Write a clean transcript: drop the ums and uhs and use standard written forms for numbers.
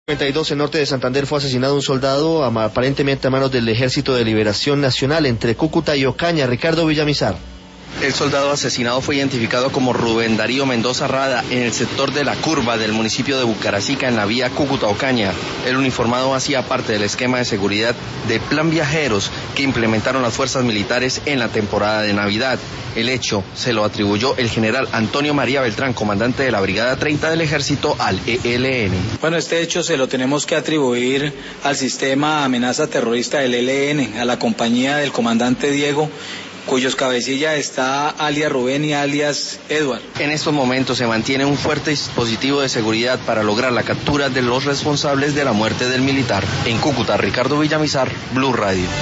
92 en norte de Santander fue asesinado un soldado aparentemente a manos del Ejército de Liberación Nacional entre Cúcuta y Ocaña. Ricardo Villamizar. El soldado asesinado fue identificado como Rubén Darío Mendoza Rada en el sector de La Curva del municipio de Bucaracica en la vía Cúcuta-Ocaña. El uniformado hacía parte del esquema de seguridad de Plan Viajeros que implementaron las fuerzas militares en la temporada de Navidad. El hecho se lo atribuyó el general Antonio María Beltrán, comandante de la Brigada 30 del Ejército, al ELN. Bueno, este hecho se lo tenemos que atribuir al sistema amenaza terrorista del ELN, a la compañía del comandante Diego, cuyos cabecilla está alias Rubén y alias Edward. En estos momentos se mantiene un fuerte dispositivo de seguridad para lograr la captura de los responsables de la muerte del militar. En Cúcuta, Ricardo Villamizar, Blue Radio.